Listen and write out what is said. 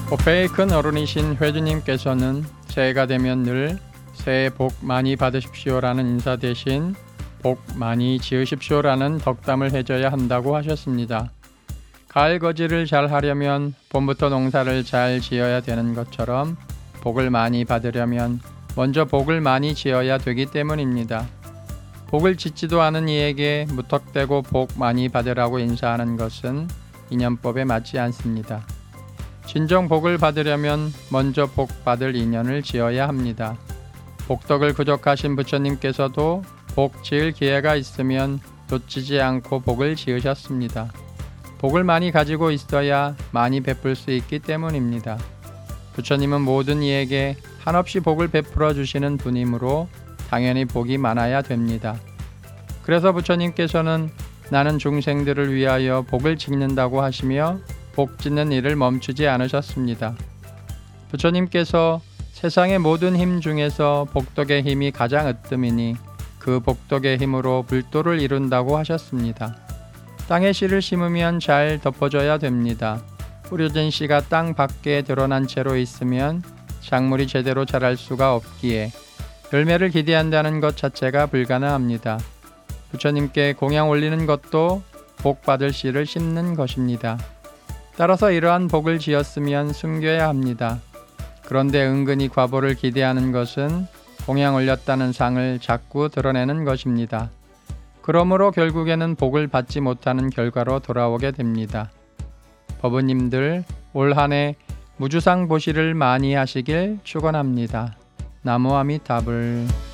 오페의 큰 어른이신 회주님께서는 새해가 되면 늘 새해 복 많이 받으십시오라는 인사 대신 복 많이 지으십시오라는 덕담을 해줘야 한다고 하셨습니다. 가을 거지를 잘 하려면 봄부터 농사를 잘 지어야 되는 것처럼 복을 많이 받으려면 먼저 복을 많이 지어야 되기 때문입니다. 복을 짓지도 않은 이에게 무턱대고 복 많이 받으라고 인사하는 것은 인연법에 맞지 않습니다. 진정 복을 받으려면 먼저 복 받을 인연을 지어야 합니다. 복덕을 구족하신 부처님께서도 복 지을 기회가 있으면 놓치지 않고 복을 지으셨습니다. 복을 많이 가지고 있어야 많이 베풀 수 있기 때문입니다. 부처님은 모든 이에게 한없이 복을 베풀어 주시는 분이므로 당연히 복이 많아야 됩니다. 그래서 부처님께서는 나는 중생들을 위하여 복을 짓는다고 하시며 복 짓는 일을 멈추지 않으셨습니다. 부처님께서 세상의 모든 힘 중에서 복덕의 힘이 가장 으뜸이니 그 복덕의 힘으로 불도를 이룬다고 하셨습니다. 땅에 씨를 심으면 잘 덮어줘야 됩니다. 뿌려진 씨가 땅 밖에 드러난 채로 있으면 작물이 제대로 자랄 수가 없기에 열매를 기대한다는 것 자체가 불가능합니다. 부처님께 공양 올리는 것도 복 받을 씨를 심는 것입니다. 따라서 이러한 복을 지었으면 숨겨야 합니다. 그런데 은근히 과보를 기대하는 것은 공양 올렸다는 상을 자꾸 드러내는 것입니다. 그러므로 결국에는 복을 받지 못하는 결과로 돌아오게 됩니다. 법우님들 올 한 해 무주상 보시를 많이 하시길 축원합니다. 나무 아미타불.